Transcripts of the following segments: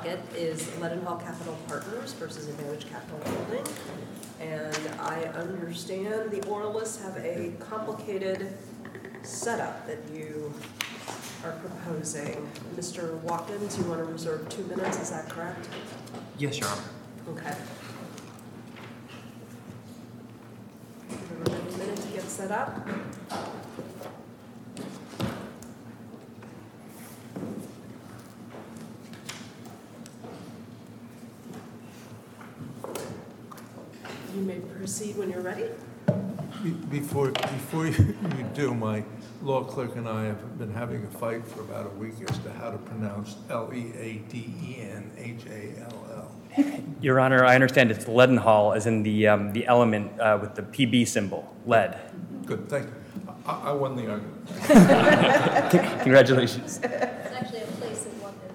docket is Leadenhall Capital Partners versus Advantage Capital Holding. And I understand the oralists have a complicated setup that you are proposing. Mr. Watkins, you want to reserve 2 minutes, is that correct? Yes, Your Honor. Okay. Give everybody a minute to get set up. You may proceed when you're ready. Before you do, my law clerk and I have been having a fight for about a week as to how to pronounce Leadenhall. Your Honor, I understand it's Leadenhall, as in the element with the PB symbol, lead. Good, thank you. I won the argument. Congratulations. It's actually a place in London.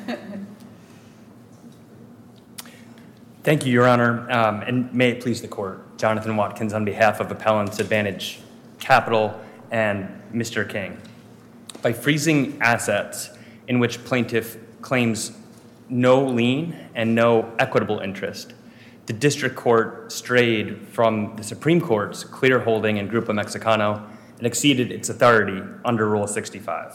Thank you, Your Honor, and may it please the Court. Jonathan Watkins on behalf of Appellants Advantage Capital and Mr. King. By freezing assets in which plaintiff claims no lien and no equitable interest, the District Court strayed from the Supreme Court's clear holding in Grupo Mexicano and exceeded its authority under Rule 65.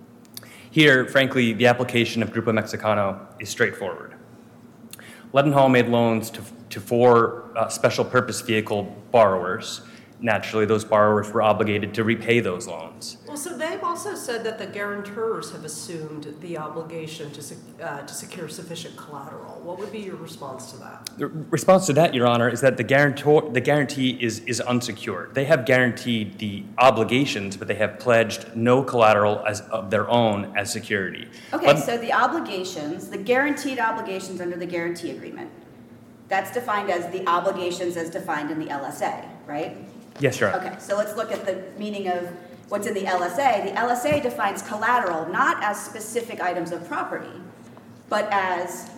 Here, frankly, the application of Grupo Mexicano is straightforward. Leadenhall made loans to four special purpose vehicle borrowers. Naturally, those borrowers were obligated to repay those loans. Well, so they've also said that the guarantors have assumed the obligation to secure sufficient collateral. What would be your response to that? The response to that, Your Honor, is that the guarantee is unsecured. They have guaranteed the obligations, but they have pledged no collateral of their own as security. Okay, so the obligations, the guaranteed obligations under the guarantee agreement, that's defined as the obligations as defined in the LSA, right? Yes, Your Honor. Okay, so let's look at the meaning of what's in the LSA. The LSA defines collateral not as specific items of property, but as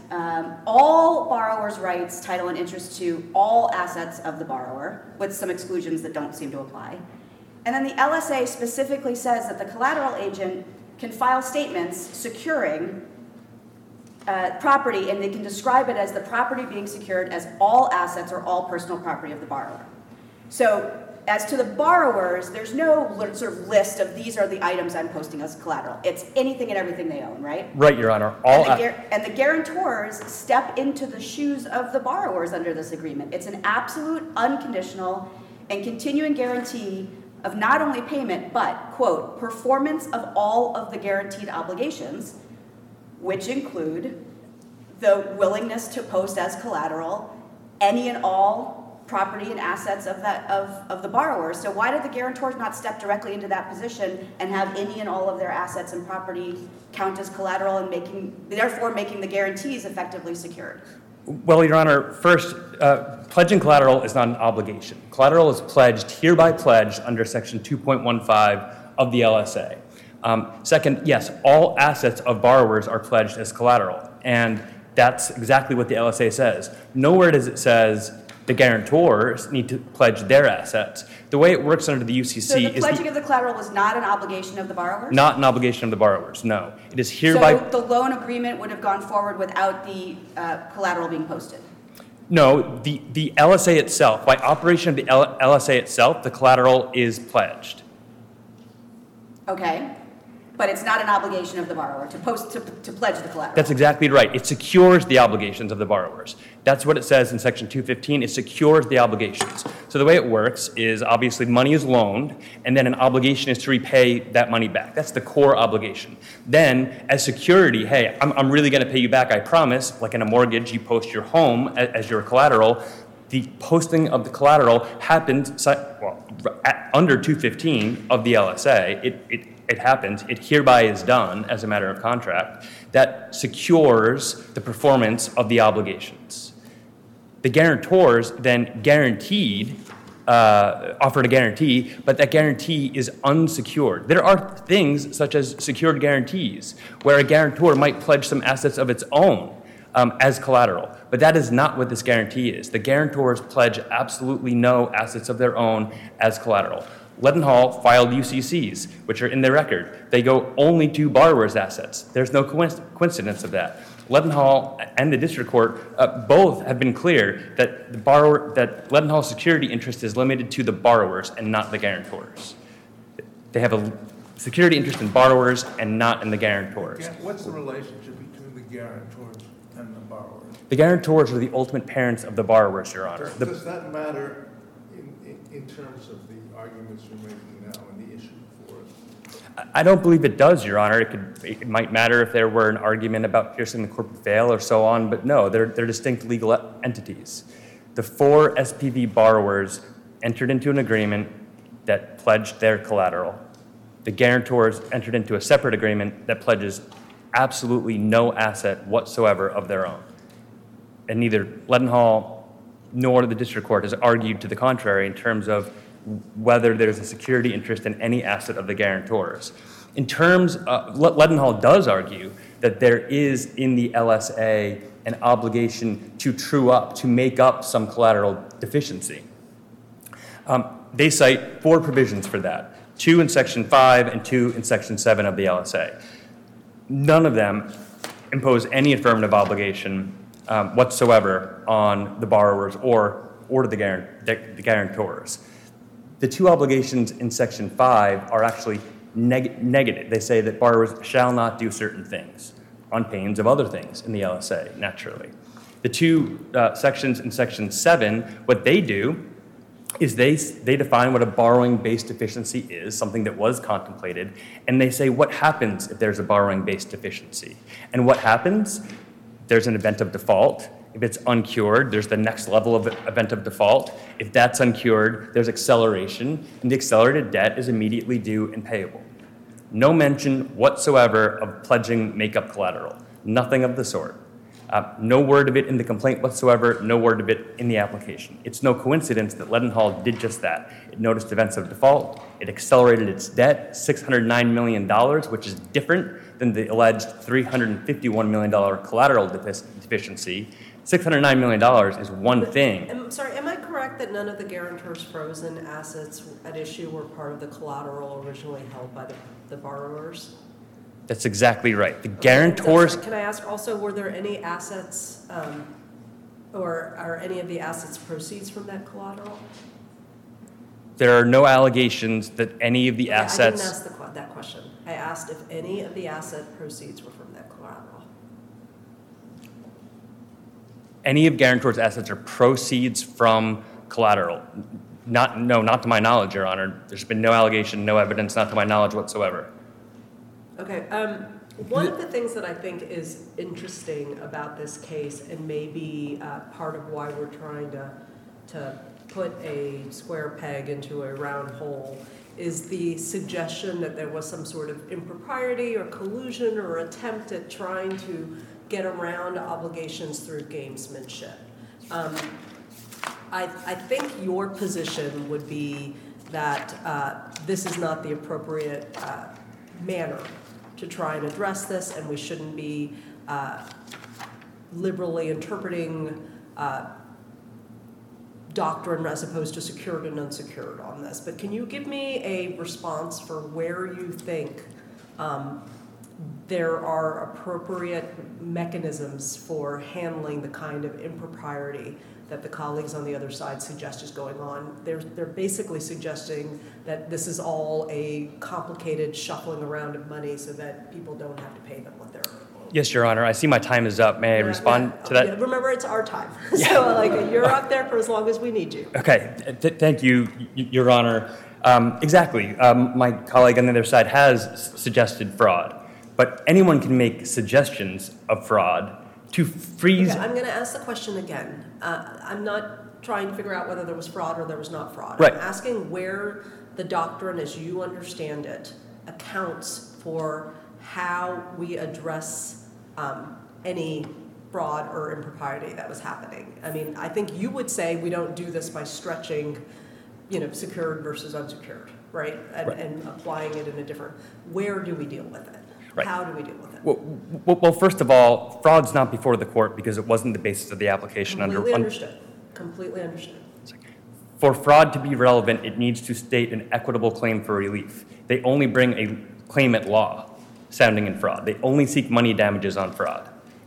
all borrower's rights, title, and interest to all assets of the borrower, with some exclusions that don't seem to apply. And then the LSA specifically says that the collateral agent can file statements securing property, and they can describe it as the property being secured as all assets or all personal property of the borrower. So as to the borrowers, there's no sort of list of these are the items I'm posting as collateral. It's anything and everything they own, right? Right, Your Honor. And the guarantors step into the shoes of the borrowers under this agreement. It's an absolute, unconditional, and continuing guarantee of not only payment, but, quote, performance of all of the guaranteed obligations, which include the willingness to post as collateral any and all property and assets of the borrower. So why did the guarantors not step directly into that position and have any and all of their assets and property count as collateral and therefore making the guarantees effectively secured? Well, Your Honor, first, pledging collateral is not an obligation. Collateral is pledged, hereby pledged, under Section 2.15 of the LSA. Second, yes, all assets of borrowers are pledged as collateral, and that's exactly what the LSA says. Nowhere does it says the guarantors need to pledge their assets. The way it works under the UCC so the pledging of the collateral was not an obligation of the borrowers? Not an obligation of the borrowers, no. It is hereby... So the loan agreement would have gone forward without the collateral being posted? No, the LSA itself, by operation of the LSA itself, the collateral is pledged. Okay. But it's not an obligation of the borrower to pledge the collateral. That's exactly right. It secures the obligations of the borrowers. That's what it says in Section 215. It secures the obligations. So the way it works is obviously money is loaned, and then an obligation is to repay that money back. That's the core obligation. Then, as security, hey, I'm really going to pay you back, I promise. Like in a mortgage, you post your home as your collateral. The posting of the collateral happens under 215 of the LSA. It happens. It hereby is done as a matter of contract that secures the performance of the obligations. The guarantors then offered a guarantee, but that guarantee is unsecured. There are things such as secured guarantees where a guarantor might pledge some assets of its own as collateral, but that is not what this guarantee is. The guarantors pledge absolutely no assets of their own as collateral. Leadenhall filed UCCs, which are in their record. They go only to borrowers' assets. There's no coincidence of that. Leadenhall and the district court both have been clear that that Leadenhall's security interest is limited to the borrowers and not the guarantors. They have a security interest in borrowers and not in the guarantors. What's the relationship between the guarantors and the borrowers? The guarantors are the ultimate parents of the borrowers, Your Honor. Does that matter in terms of the arguments you're making now and the issue before us? I don't believe it does, Your Honor. It might matter if there were an argument about piercing the corporate veil or so on, but no, they're distinct legal entities. The 4 SPV borrowers entered into an agreement that pledged their collateral. The guarantors entered into a separate agreement that pledges absolutely no asset whatsoever of their own. And neither Leadenhall nor the district court has argued to the contrary in terms of whether there's a security interest in any asset of the guarantors. In terms of, Leadenhall does argue that there is in the LSA an obligation to true up, to make up some collateral deficiency. They cite 4 provisions for that, 2 in Section 5 and 2 in Section 7 of the LSA. None of them impose any affirmative obligation whatsoever on the borrowers or to the guarantors. The 2 obligations in Section 5 are actually negative. They say that borrowers shall not do certain things on pains of other things in the LSA, naturally. The 2 sections in Section 7, what they do is they define what a borrowing-based deficiency is, something that was contemplated, and they say what happens if there's a borrowing-based deficiency. And what happens? There's an event of default. If it's uncured, there's the next level of event of default. If that's uncured, there's acceleration, and the accelerated debt is immediately due and payable. No mention whatsoever of pledging make-up collateral. Nothing of the sort. No word of it in the complaint whatsoever, no word of it in the application. It's no coincidence that Leadenhall did just that. It noticed events of default, it accelerated its debt, $609 million, which is different than the alleged $351 million collateral deficiency. $609 million is one thing. I'm sorry, am I correct that none of the guarantors' frozen assets at issue were part of the collateral originally held by the borrowers? That's exactly right. The guarantors... Can I ask also, were there any assets, or are any of the assets proceeds from that collateral? There are no allegations that any of the assets... I didn't ask that question. I asked if any of the asset proceeds were from that collateral. Any of guarantors' assets are proceeds from collateral. Not to my knowledge, Your Honor. There's been no allegation, no evidence, not to my knowledge whatsoever. Okay, one of the things that I think is interesting about this case, and maybe part of why we're trying to put a square peg into a round hole, is the suggestion that there was some sort of impropriety or collusion or attempt at trying to get around obligations through gamesmanship. I think your position would be that this is not the appropriate manner to try and address this, and we shouldn't be liberally interpreting doctrine as opposed to secured and unsecured on this. But can you give me a response for where you think there are appropriate mechanisms for handling the kind of impropriety that the colleagues on the other side suggest is going on? They're basically suggesting that this is all a complicated shuffling around of money so that people don't have to pay them what they're owed. Yes, Your Honor. I see my time is up. May I respond to that? Yeah, remember, it's our time. So you're up there for as long as we need you. Okay. Thank you, Your Honor. Exactly. My colleague on the other side has suggested fraud. But anyone can make suggestions of fraud to freeze... Okay, I'm going to ask the question again. I'm not trying to figure out whether there was fraud or there was not fraud. Right. I'm asking where the doctrine, as you understand it, accounts for how we address any fraud or impropriety that was happening. I mean, I think you would say we don't do this by stretching, secured versus unsecured, right? And applying it in a different... Where do we deal with it? Right. How do we deal with it? Well, first of all, fraud's not before the court because it wasn't the basis of the application. Completely understood. Completely understood. For fraud to be relevant, it needs to state an equitable claim for relief. They only bring a claim at law sounding in fraud. They only seek money damages on fraud.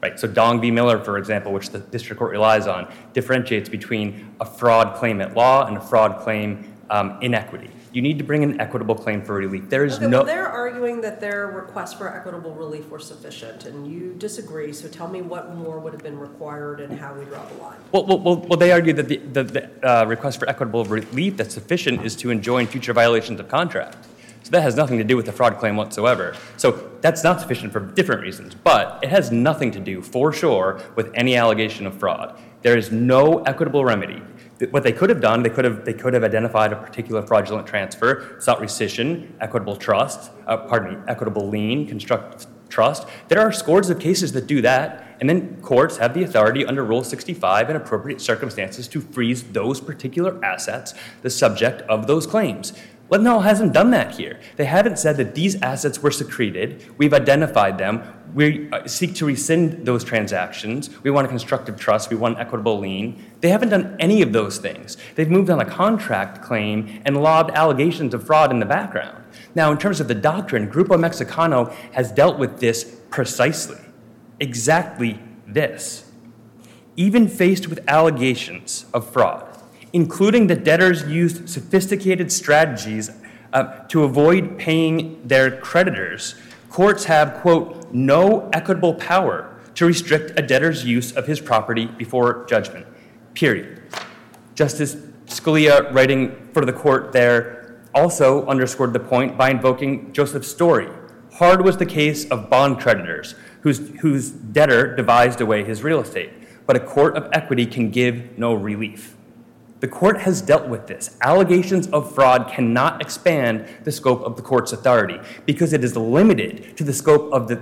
Right, so Dong v. Miller, for example, which the district court relies on, differentiates between a fraud claim at law and a fraud claim in equity. You need to bring an equitable claim for relief. There is Okay, no. well, they're arguing that their requests for equitable relief were sufficient, and you disagree, so tell me what more would have been required and how we draw the line. Well, they argue that the request for equitable relief that's sufficient is to enjoin future violations of contract. So that has nothing to do with the fraud claim whatsoever. So that's not sufficient for different reasons, but it has nothing to do, for sure, with any allegation of fraud. There is no equitable remedy. What they could have done, they could have identified a particular fraudulent transfer, sought rescission, equitable equitable lien, constructive trust. There are scores of cases that do that, and then courts have the authority under Rule 65 in appropriate circumstances to freeze those particular assets, the subject of those claims. Lebanon hasn't done that here. They haven't said that these assets were secreted. We've identified them. We seek to rescind those transactions. We want a constructive trust. We want equitable lien. They haven't done any of those things. They've moved on a contract claim and lobbed allegations of fraud in the background. Now, in terms of the doctrine, Grupo Mexicano has dealt with this precisely, exactly this. Even faced with allegations of fraud, including that debtors used sophisticated strategies to avoid paying their creditors, courts have, quote, no equitable power to restrict a debtor's use of his property before judgment, period. Justice Scalia, writing for the court there, also underscored the point by invoking Joseph Story. Hard was the case of bond creditors whose debtor devised away his real estate, but a court of equity can give no relief. The court has dealt with this. Allegations of fraud cannot expand the scope of the court's authority because it is limited to the scope of the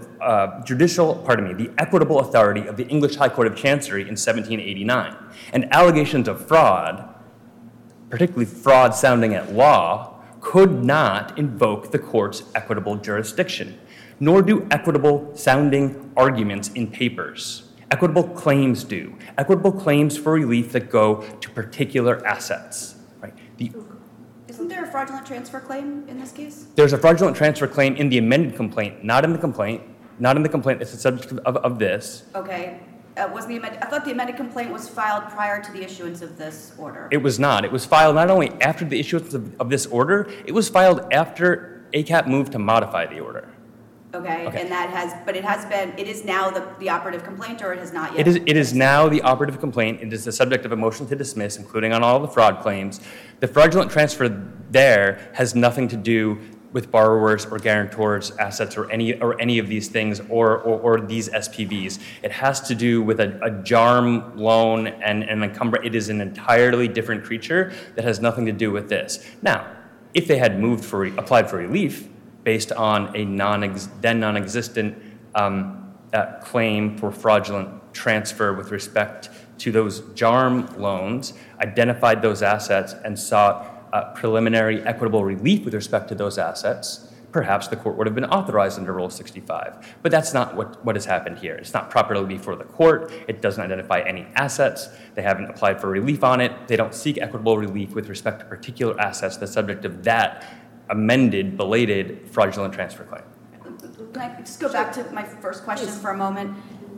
the equitable authority of the English High Court of Chancery in 1789. And allegations of fraud, particularly fraud sounding at law, could not invoke the court's equitable jurisdiction, nor do equitable sounding arguments in papers. Equitable claims do. Equitable claims for relief that go to particular assets. Right? Isn't there a fraudulent transfer claim in this case? There's a fraudulent transfer claim in the amended complaint, not in the complaint. Not in the complaint. It's the subject of this. Okay. I thought the amended complaint was filed prior to the issuance of this order. It was not. It was filed not only after the issuance of this order, it was filed after ACAP moved to modify the order. Okay, and it is now the operative complaint, or it has not yet? It is now the operative complaint. It is the subject of a motion to dismiss, including on all the fraud claims. The fraudulent transfer there has nothing to do with borrowers or guarantors' assets or any of these things or these SPVs. It has to do with a JARM loan and an encumbrance. It is an entirely different creature that has nothing to do with this. Now, if they had applied for relief based on a then non-existent claim for fraudulent transfer with respect to those JARM loans, identified those assets, and sought preliminary equitable relief with respect to those assets, perhaps the court would have been authorized under Rule 65. But that's not what has happened here. It's not properly before the court. It doesn't identify any assets. They haven't applied for relief on it. They don't seek equitable relief with respect to particular assets, the subject of that amended, belated fraudulent transfer claim. Can I just go back to my first question for a moment?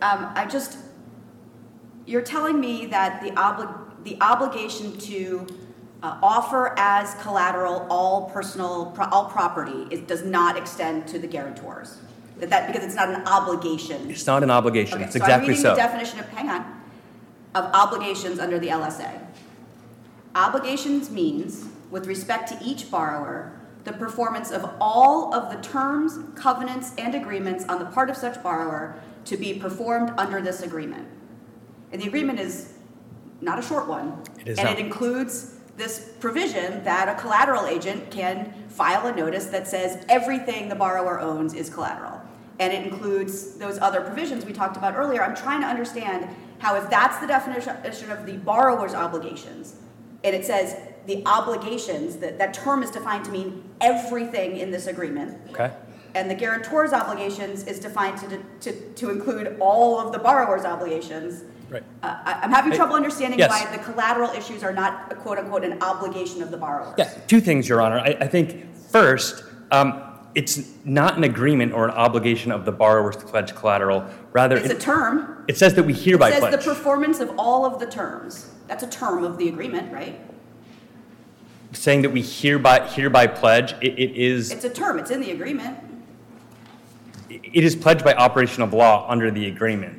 You're telling me that the obligation to offer as collateral all property does not extend to the guarantors. Because it's not an obligation. It's not an obligation. Okay, it's exactly so. I'm reading the definition of obligations under the LSA. Obligations means, with respect to each borrower, the performance of all of the terms, covenants, and agreements on the part of such borrower to be performed under this agreement. And the agreement is not a short one. It is and not. It includes this provision that a collateral agent can file a notice that says everything the borrower owns is collateral. And it includes those other provisions we talked about earlier. I'm trying to understand how, if that's the definition of the borrower's obligations, and it says the obligations, that term is defined to mean everything in this agreement. Okay. And the guarantor's obligations is defined to include all of the borrower's obligations. Right. I'm having trouble understanding yes. why the collateral issues are not, quote unquote, an obligation of the borrower. Yeah, two things, Your Honor. I think first, it's not an agreement or an obligation of the borrowers to pledge collateral. Rather, It's a term. it says that we hereby It says pledge. the performance of all of the terms. That's a term of the agreement, right? Saying that we hereby pledge, it is It's a term. It's in the agreement. it is pledged by operation of law under the agreement.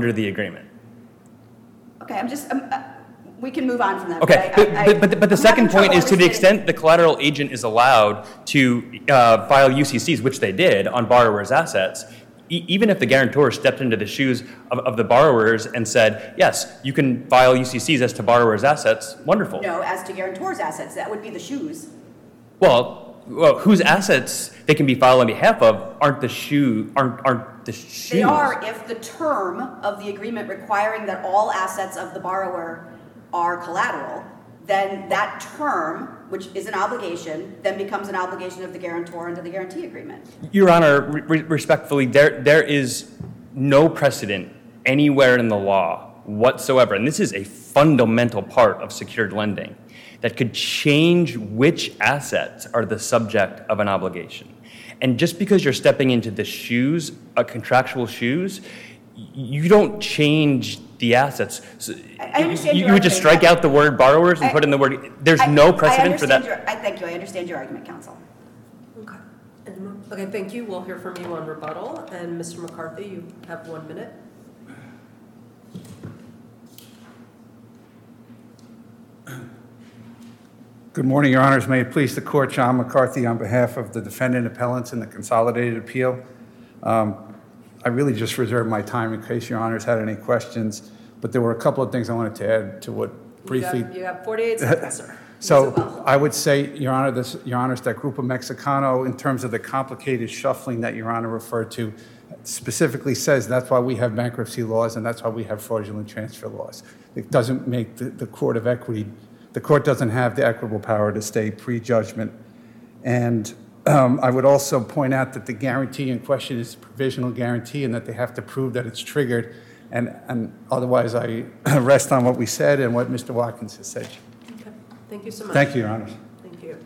Okay, we can move on from that. Okay, but the second point is, to the extent the collateral agent is allowed to file UCCs, which they did, on borrowers' assets, even if the guarantor stepped into the shoes of the borrowers and said, yes, you can file UCCs as to borrowers' assets, wonderful. No, as to guarantor's assets, that would be the shoes. Well, whose assets they can be filed on behalf of aren't the shoes. They are if the term of the agreement requiring that all assets of the borrower are collateral, then that term, which is an obligation, then becomes an obligation of the guarantor under the guarantee agreement. Your Honor, respectfully, there is no precedent anywhere in the law whatsoever, and this is a fundamental part of secured lending, that could change which assets are the subject of an obligation. And just because you're stepping into the shoes, contractual shoes, you don't change the assets. So I understand you would just strike out the word borrowers and put in the word, there's no precedent for that. Thank you, I understand your argument, counsel. Okay. Okay, thank you. We'll hear from you on rebuttal. And Mr. McCarthy, you have 1 minute. Good morning, Your Honors. May it please the Court, John McCarthy on behalf of the defendant appellants in the consolidated appeal. I really just reserved my time in case Your Honors had any questions, but there were a couple of things I wanted to add to what briefly. You have 48 seconds, sir. So I would say, Your Honors, that Grupo Mexicano, in terms of the complicated shuffling that Your Honor referred to, specifically says that's why we have bankruptcy laws and that's why we have fraudulent transfer laws. It doesn't make the court of equity. The court doesn't have the equitable power to stay pre-judgment. And I would also point out that the guarantee in question is a provisional guarantee and that they have to prove that it's triggered. And otherwise, I rest on what we said and what Mr. Watkins has said. Okay. Thank you so much. Thank you, Your Honors. Thank you.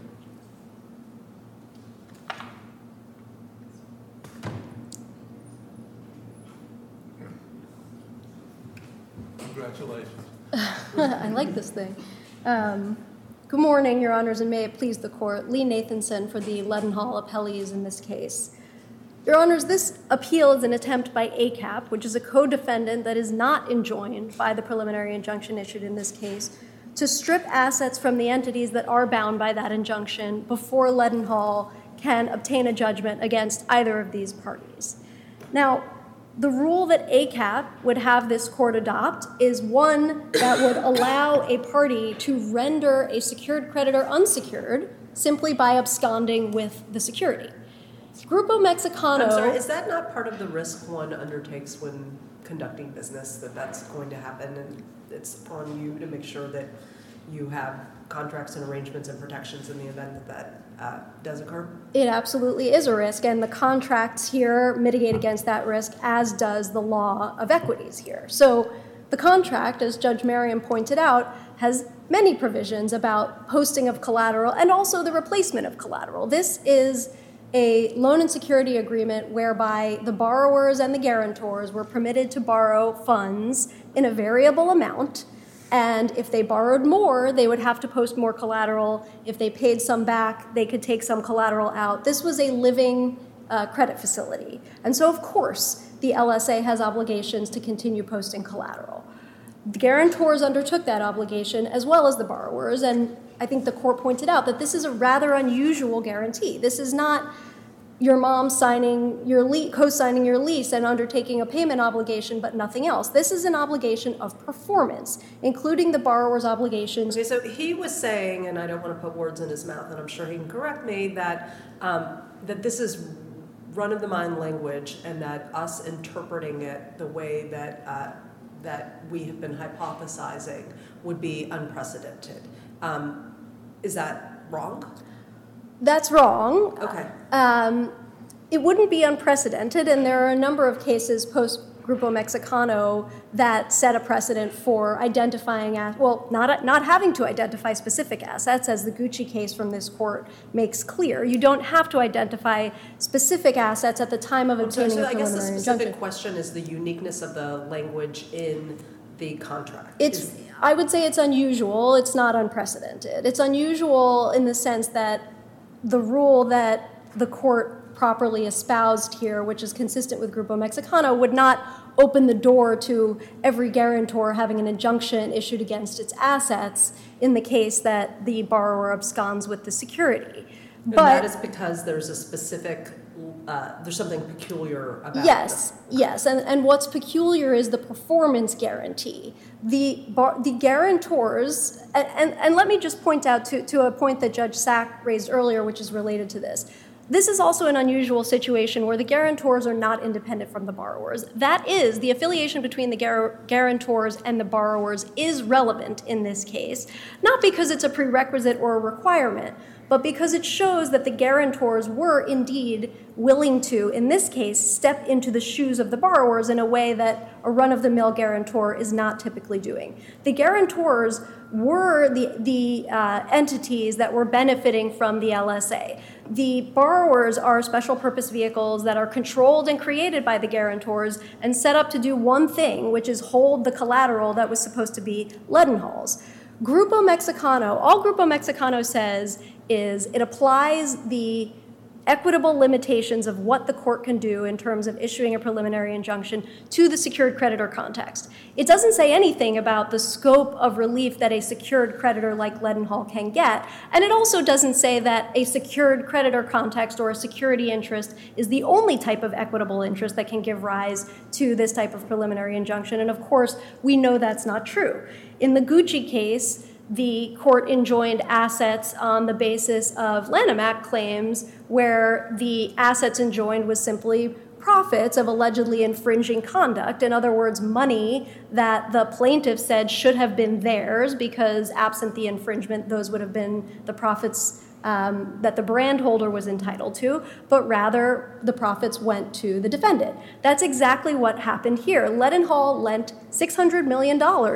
Congratulations. I like this thing. Good morning, Your Honors, and may it please the Court. Lee Nathanson for the Leadenhall appellees in this case. Your Honors, this appeal is an attempt by ACAP, which is a co-defendant that is not enjoined by the preliminary injunction issued in this case, to strip assets from the entities that are bound by that injunction before Leadenhall can obtain a judgment against either of these parties. Now, the rule that ACAP would have this court adopt is one that would allow a party to render a secured creditor unsecured simply by absconding with the security. Grupo Mexicano... I'm sorry, is that not part of the risk one undertakes when conducting business, that that's going to happen, and it's upon you to make sure that you have contracts and arrangements and protections in the event that that does occur? It absolutely is a risk, and the contracts here mitigate against that risk, as does the law of equities here. So the contract, as Judge Merriam pointed out, has many provisions about posting of collateral and also the replacement of collateral. This is a loan and security agreement whereby the borrowers and the guarantors were permitted to borrow funds in a variable amount, and if they borrowed more, they would have to post more collateral. If they paid some back, they could take some collateral out. This was a living credit facility. And so, of course, the LSA has obligations to continue posting collateral. The guarantors undertook that obligation, as well as the borrowers, and I think the court pointed out that this is a rather unusual guarantee. This is not your mom signing your co-signing your lease and undertaking a payment obligation, but nothing else. This is an obligation of performance, including the borrower's obligations. Okay, so he was saying, and I don't want to put words in his mouth, and I'm sure he can correct me, that that this is run-of-the-mind language, and that us interpreting it the way that that we have been hypothesizing would be unprecedented. Is that wrong? That's wrong. Okay. It wouldn't be unprecedented, and there are a number of cases Grupo Mexicano that set a precedent for identifying, not having to identify specific assets, as the Gucci case from this court makes clear. You don't have to identify specific assets at the time of obtaining a I guess the preliminary specific injunction. question is the uniqueness of the language in the contract. I would say it's unusual. It's not unprecedented. It's unusual in the sense that the rule that the court properly espoused here, which is consistent with Grupo Mexicano, would not open the door to every guarantor having an injunction issued against its assets in the case that the borrower absconds with the security. And that is because there's a specific, there's something peculiar about Yes, and what's peculiar is the performance guarantee. The guarantors, and let me just point out to a point that Judge Sack raised earlier, which is related to this. This is also an unusual situation where the guarantors are not independent from the borrowers. That is, the affiliation between the guarantors and the borrowers is relevant in this case, not because it's a prerequisite or a requirement, but because it shows that the guarantors were indeed willing to, in this case, step into the shoes of the borrowers in a way that a run-of-the-mill guarantor is not typically doing. The guarantors were the entities that were benefiting from the LSA. The borrowers are special purpose vehicles that are controlled and created by the guarantors and set up to do one thing, which is hold the collateral that was supposed to be Leadenhall's. Grupo Mexicano, all Grupo Mexicano says is it applies the equitable limitations of what the court can do in terms of issuing a preliminary injunction to the secured creditor context. It doesn't say anything about the scope of relief that a secured creditor like Leadenhall can get, and it also doesn't say that a secured creditor context or a security interest is the only type of equitable interest that can give rise to this type of preliminary injunction, and of course, we know that's not true. In the Gucci case, the court enjoined assets on the basis of Lanham Act claims where the assets enjoined was simply profits of allegedly infringing conduct. In other words, money that the plaintiff said should have been theirs because absent the infringement, those would have been the profits that the brand holder was entitled to, but rather the profits went to the defendant. That's exactly what happened here. Leadenhall lent $600 million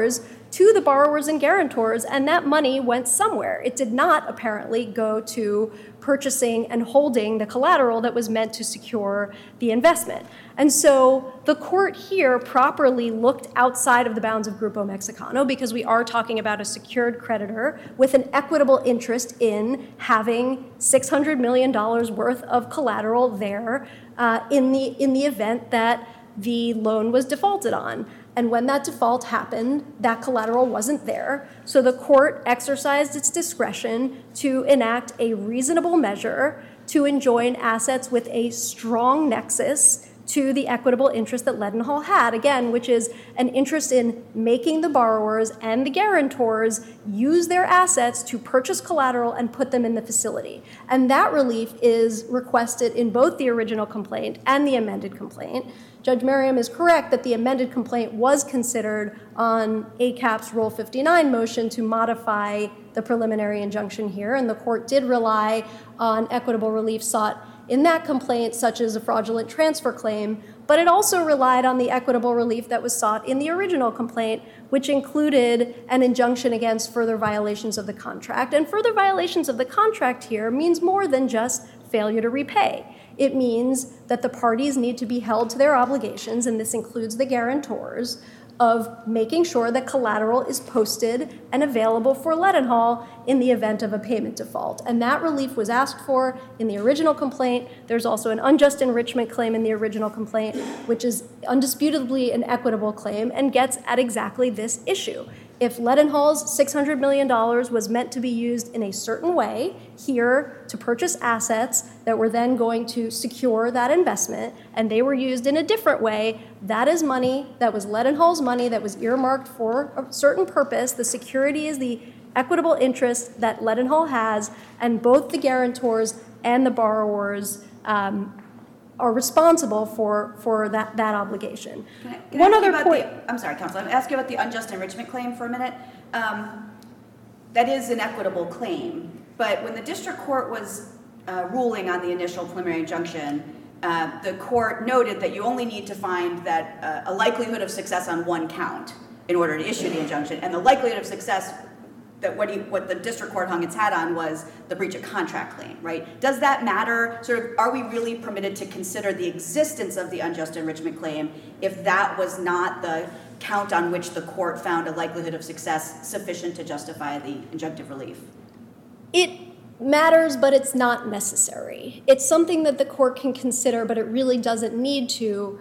to the borrowers and guarantors, and that money went somewhere. It did not apparently go to purchasing and holding the collateral that was meant to secure the investment. And so the court here properly looked outside of the bounds of Grupo Mexicano because we are talking about a secured creditor with an equitable interest in having $600 million worth of collateral there in the event that the loan was defaulted on. And when that default happened, that collateral wasn't there. So the court exercised its discretion to enact a reasonable measure to enjoin assets with a strong nexus to the equitable interest that Leadenhall had, again, which is an interest in making the borrowers and the guarantors use their assets to purchase collateral and put them in the facility. And that relief is requested in both the original complaint and the amended complaint. Judge Merriam is correct that the amended complaint was considered on ACAP's Rule 59 motion to modify the preliminary injunction here, and the court did rely on equitable relief sought in that complaint, such as a fraudulent transfer claim, but it also relied on the equitable relief that was sought in the original complaint, which included an injunction against further violations of the contract. And further violations of the contract here means more than just failure to repay. It means that the parties need to be held to their obligations, and this includes the guarantors, of making sure that collateral is posted and available for Leadenhall in the event of a payment default. And that relief was asked for in the original complaint. There's also an unjust enrichment claim in the original complaint, which is undisputably an equitable claim and gets at exactly this issue. If Leadenhall's $600 million was meant to be used in a certain way here to purchase assets that were then going to secure that investment, and they were used in a different way, that is money that was Leadenhall's money that was earmarked for a certain purpose. The security is the equitable interest that Leadenhall has, and both the guarantors and the borrowers are responsible for that obligation. Can I ask you about I'm sorry, counsel. I'm asking about the unjust enrichment claim for a minute. That is an equitable claim, but when the district court was ruling on the initial preliminary injunction, the court noted that you only need to find that a likelihood of success on one count in order to issue the injunction, and the likelihood of success that what the district court hung its hat on was the breach of contract claim, right? Does that matter? Sort of, are we really permitted to consider the existence of the unjust enrichment claim if that was not the count on which the court found a likelihood of success sufficient to justify the injunctive relief? It matters, but it's not necessary. It's something that the court can consider, but it really doesn't need to.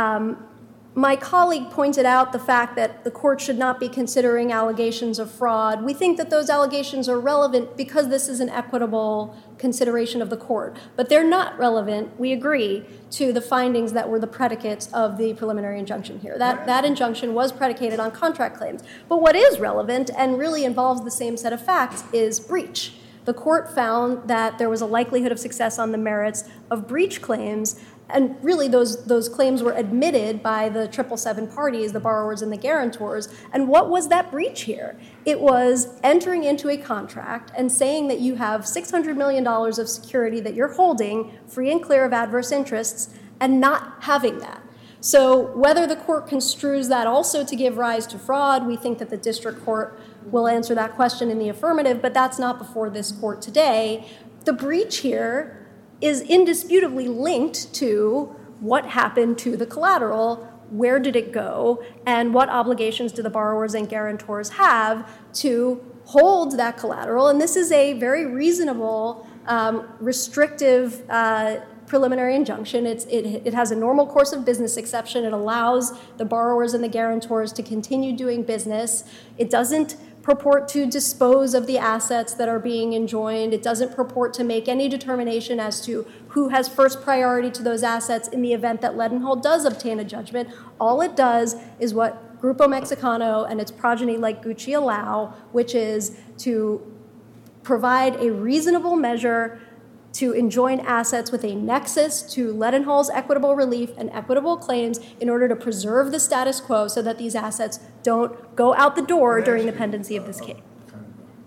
My colleague pointed out the fact that the court should not be considering allegations of fraud. We think that those allegations are relevant because this is an equitable consideration of the court. But they're not relevant, we agree, to the findings that were the predicates of the preliminary injunction here. That injunction was predicated on contract claims. But what is relevant and really involves the same set of facts is breach. The court found that there was a likelihood of success on the merits of breach claims, and really those claims were admitted by the 777 parties, the borrowers and the guarantors. And what was that breach here? It was entering into a contract and saying that you have $600 million of security that you're holding free and clear of adverse interests and not having that. So whether the court construes that also to give rise to fraud, we think that the district court will answer that question in the affirmative, but that's not before this court today. The breach here is indisputably linked to what happened to the collateral, where did it go, and what obligations do the borrowers and guarantors have to hold that collateral. And this is a very reasonable, restrictive preliminary injunction. It has a normal course of business exception. It allows the borrowers and the guarantors to continue doing business. It doesn't purport to dispose of the assets that are being enjoined. It doesn't purport to make any determination as to who has first priority to those assets in the event that Leadenhall does obtain a judgment. All it does is what Grupo Mexicano and its progeny like Gucci allow, which is to provide a reasonable measure to enjoin assets with a nexus to Leadenhall's equitable relief and equitable claims in order to preserve the status quo so that these assets don't go out the door during the pendency of this case. Kind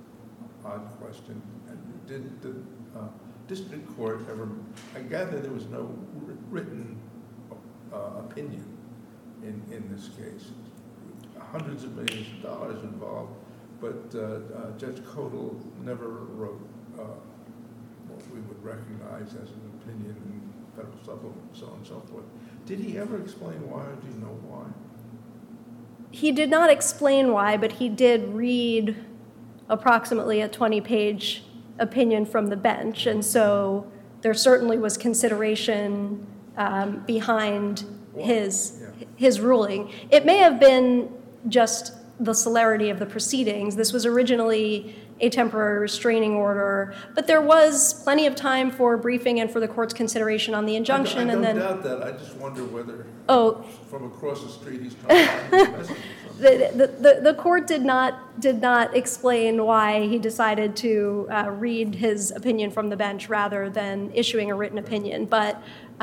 of odd question. Did the district court ever, I gather there was no written opinion in this case. Hundreds of millions of dollars involved, but Judge Kodal never wrote what we would recognize as an opinion in federal supplement, so on and so forth. Did he ever explain why, or do you know why? He did not explain why, but he did read approximately a 20-page opinion from the bench, and so there certainly was consideration behind his ruling. It may have been just the celerity of the proceedings. This was originally a temporary restraining order, but there was plenty of time for briefing and for the court's consideration on the injunction. I don't doubt that. I just wonder whether from across the street he's trying to find his message. The court did not explain why he decided to read his opinion from the bench rather than issuing a written opinion, but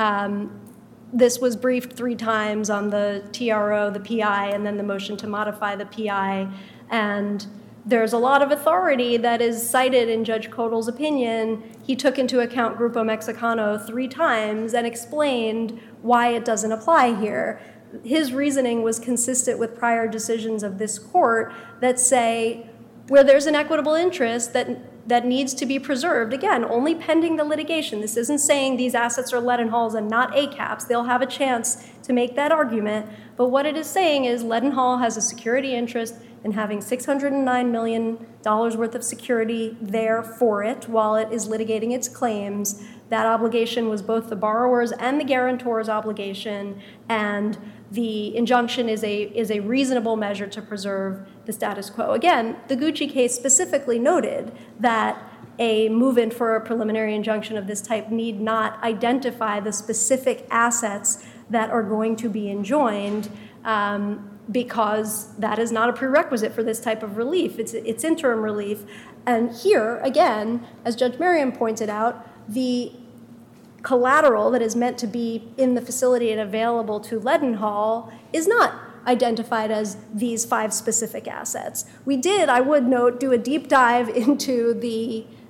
this was briefed 3 times on the TRO, the PI, and then the motion to modify the PI, and there's a lot of authority that is cited in Judge Kodal's opinion. He took into account Grupo Mexicano 3 times and explained why it doesn't apply here. His reasoning was consistent with prior decisions of this court that say where there's an equitable interest that needs to be preserved, again, only pending the litigation. This isn't saying these assets are Leadenhall's and not ACAP's. They'll have a chance to make that argument. But what it is saying is Leadenhall has a security interest in having $609 million worth of security there for it while it is litigating its claims. That obligation was both the borrower's and the guarantor's obligation, and the injunction is a reasonable measure to preserve the status quo. Again, the Gucci case specifically noted that a move-in for a preliminary injunction of this type need not identify the specific assets that are going to be enjoined, because that is not a prerequisite for this type of relief. It's interim relief. And here, again, as Judge Merriam pointed out, the collateral that is meant to be in the facility and available to Leadenhall is not identified as these 5 specific assets. We did, I would note, do a deep dive into the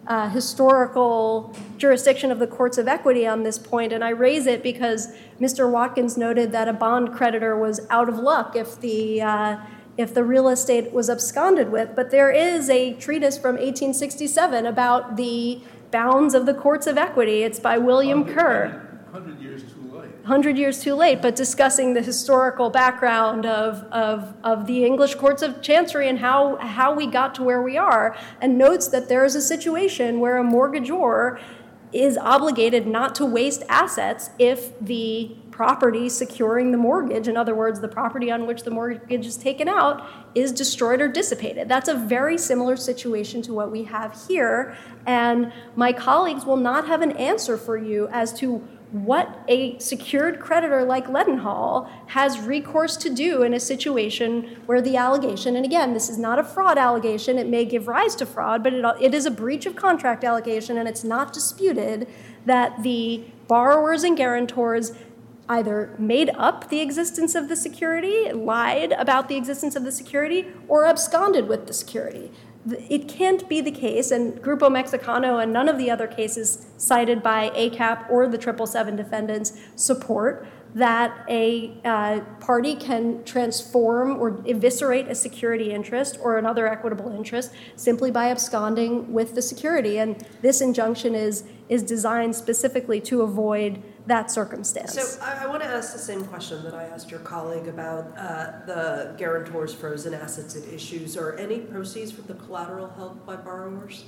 historical jurisdiction of the courts of equity on this point, and I raise it because Mr. Watkins noted that a bond creditor was out of luck if the real estate was absconded with. But there is a treatise from 1867 about the bounds of the courts of equity. It's by William Kerr. 100 years too late. 100 years too late, but discussing the historical background of the English courts of chancery and how we got to where we are, and notes that there is a situation where a mortgagor is obligated not to waste assets if the property securing the mortgage, in other words, the property on which the mortgage is taken out, is destroyed or dissipated. That's a very similar situation to what we have here, and my colleagues will not have an answer for you as to what a secured creditor like Leadenhall has recourse to do in a situation where the allegation, and again, this is not a fraud allegation, it may give rise to fraud, but it is a breach of contract allegation, and it's not disputed that the borrowers and guarantors either made up the existence of the security, lied about the existence of the security, or absconded with the security. It can't be the case, and Grupo Mexicano and none of the other cases cited by ACAP or the 777 defendants support that a party can transform or eviscerate a security interest or another equitable interest simply by absconding with the security. And this injunction is designed specifically to avoid that circumstance. So I want to ask the same question that I asked your colleague about the guarantor's frozen assets at issues. Are any proceeds from the collateral held by borrowers?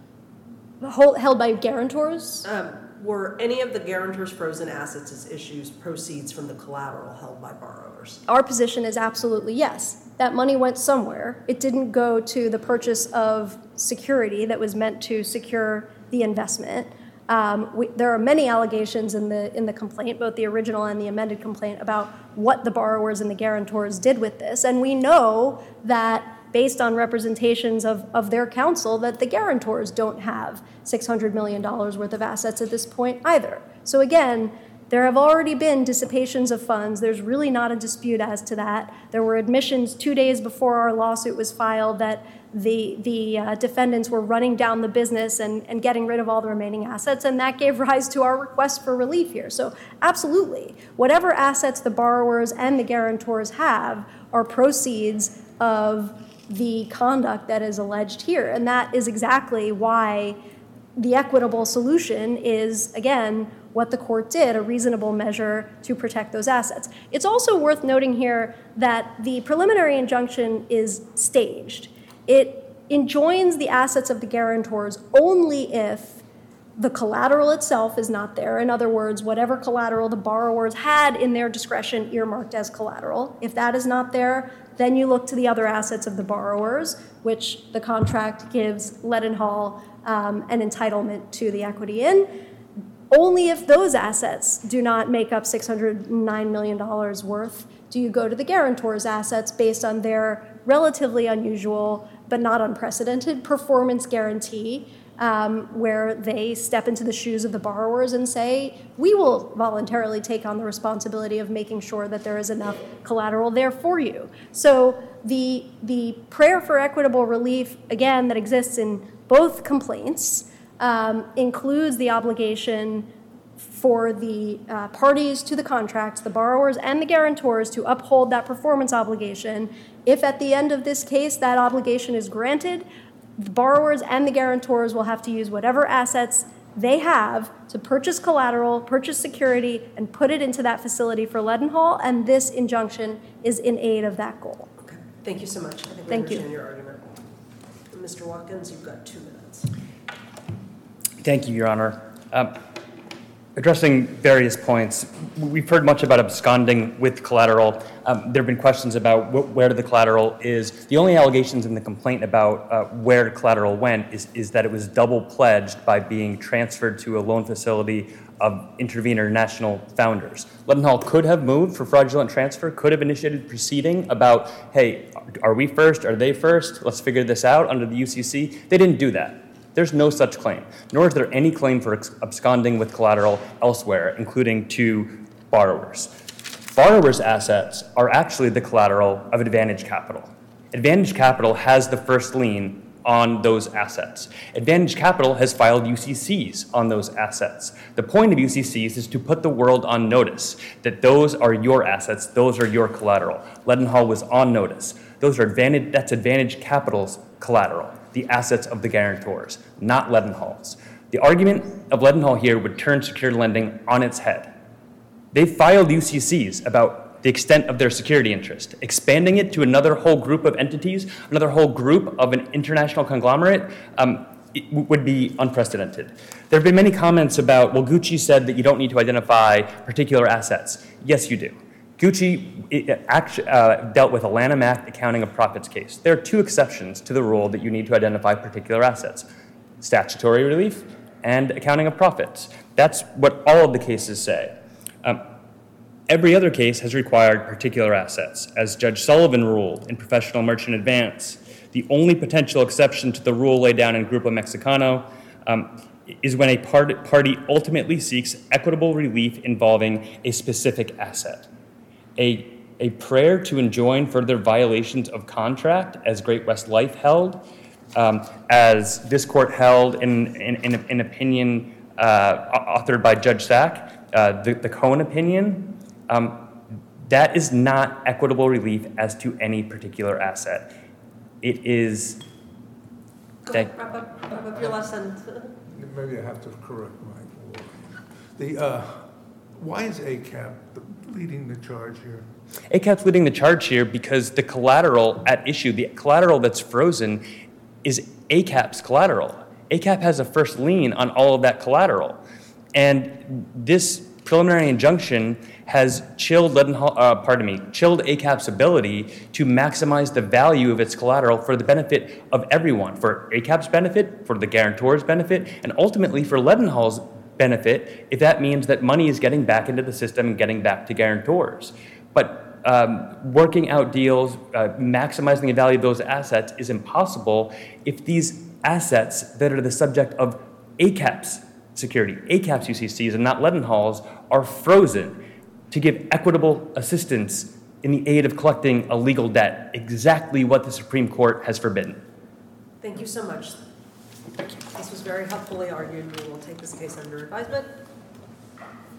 Held by guarantors? Were any of the guarantor's frozen assets as issues proceeds from the collateral held by borrowers? Our position is absolutely yes. That money went somewhere. It didn't go to the purchase of security that was meant to secure the investment. There are many allegations in the complaint, both the original and the amended complaint, about what the borrowers and the guarantors did with this. And we know that based on representations of their counsel, that the guarantors don't have $600 million worth of assets at this point either. So again, there have already been dissipations of funds. There's really not a dispute as to that. There were admissions 2 days before our lawsuit was filed that the defendants were running down the business and getting rid of all the remaining assets, and that gave rise to our request for relief here. So absolutely, whatever assets the borrowers and the guarantors have are proceeds of the conduct that is alleged here, and that is exactly why the equitable solution is, again, what the court did, a reasonable measure to protect those assets. It's also worth noting here that the preliminary injunction is staged. It enjoins the assets of the guarantors only if the collateral itself is not there. In other words, whatever collateral the borrowers had in their discretion earmarked as collateral. If that is not there, then you look to the other assets of the borrowers, which the contract gives Leadenhall an entitlement to the equity in. Only if those assets do not make up $609 million worth do you go to the guarantor's assets based on their relatively unusual but not unprecedented performance guarantee, where they step into the shoes of the borrowers and say, we will voluntarily take on the responsibility of making sure that there is enough collateral there for you. So the prayer for equitable relief, again, that exists in both complaints, includes the obligation for the parties to the contracts, the borrowers and the guarantors, to uphold that performance obligation. If at the end of this case that obligation is granted, the borrowers and the guarantors will have to use whatever assets they have to purchase collateral, purchase security, and put it into that facility for Leadenhall, and this injunction is in aid of that goal. Okay, thank you so much. I think we Thank you. understand your argument. Mr. Watkins, you've got 2 minutes. Thank you, Your Honor. Addressing various points, we've heard much about absconding with collateral. There have been questions about where the collateral is. The only allegations in the complaint about where collateral went is that it was double pledged by being transferred to a loan facility of intervener National Founders. Leadenhall could have moved for fraudulent transfer, could have initiated proceeding about, hey, are we first? Are they first? Let's figure this out under the UCC. They didn't do that. There's no such claim, nor is there any claim for absconding with collateral elsewhere, including to borrowers. Borrowers' assets are actually the collateral of Advantage Capital. Advantage Capital has the first lien on those assets. Advantage Capital has filed UCCs on those assets. The point of UCCs is to put the world on notice that those are your assets, those are your collateral. Leadenhall was on notice. That's Advantage Capital's collateral, the assets of the guarantors, not Leadenhall's. The argument of Leadenhall here would turn secured lending on its head. They filed UCCs about the extent of their security interest. Expanding it to another whole group of entities, another whole group of an international conglomerate, it would be unprecedented. There have been many comments about, well, Gucci said that you don't need to identify particular assets. Yes, you do. Gucci dealt with a Lanham Act accounting of profits case. There are 2 exceptions to the rule that you need to identify particular assets: statutory relief and accounting of profits. That's what all of the cases say. Every other case has required particular assets. As Judge Sullivan ruled in Professional Merchant Advance, the only potential exception to the rule laid down in Grupo Mexicano is when a party ultimately seeks equitable relief involving a specific asset. A prayer to enjoin further violations of contract, as Great West Life held, as this court held in an opinion authored by Judge Sack, the Cohen opinion, that is not equitable relief as to any particular asset. It is... Wrap up your last sentence. Maybe I have to correct my why is ACAP leading the charge here? ACAP's leading the charge here because the collateral at issue, the collateral that's frozen, is ACAP's collateral. ACAP has a first lien on all of that collateral. And this preliminary injunction has chilled ACAP's ability to maximize the value of its collateral for the benefit of everyone, for ACAP's benefit, for the guarantor's benefit, and ultimately for Leadenhall's benefit, if that means that money is getting back into the system and getting back to guarantors. But working out deals, maximizing the value of those assets is impossible if these assets that are the subject of ACAP's security, ACAP's UCCs and not Leadenhall's, are frozen to give equitable assistance in the aid of collecting a legal debt, exactly what the Supreme Court has forbidden. Thank you so much. This was very helpfully argued. We will take this case under advisement.